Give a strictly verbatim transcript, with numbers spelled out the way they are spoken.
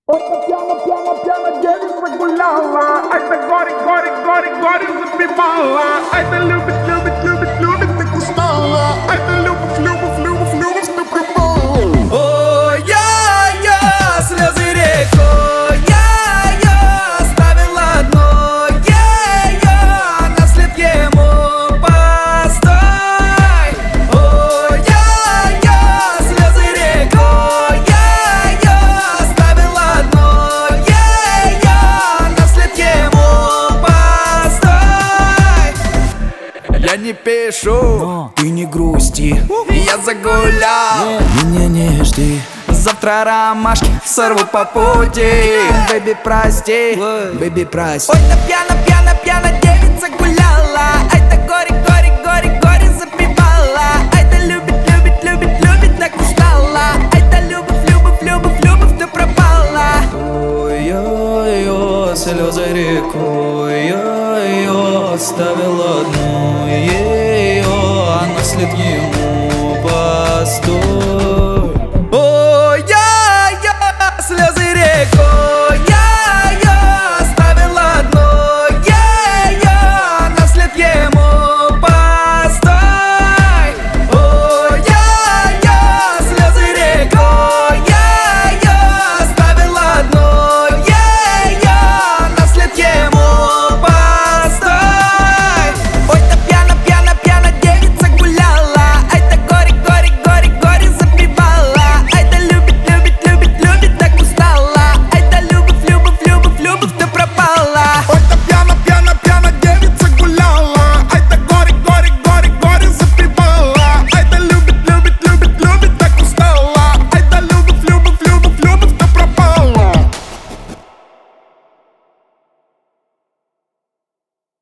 Ой, та п'яна, п'яна, п'яна девица гуляла. Ай, та горе, горе, горе, горе запивала. Ай, та любит, любит, любит, любит, так устала. Ай, та любит, любит, любит, любит, что пропала. Ой, я-я, слезы рекой, я-я, оставила одной, я-я, наслед ему постой. Ой, я-я, слезы рекой, я-я, оставила одной, я-я, наслед ему постой. Я не пишу, но ты не грусти, я загулял, меня не жди. Завтра ромашки сорву по пути. Бэби, прости, бэби, прости. Ой, та пьяна, пьяна, пьяна девица гуляла. Ай, та горе, горе, горе, горе запивала. Ай, та любит, любит, любит, любит, так устала. Ай, та любовь, любовь, любовь, любовь, ты пропала. Ой-ой-ой, слезы рекой.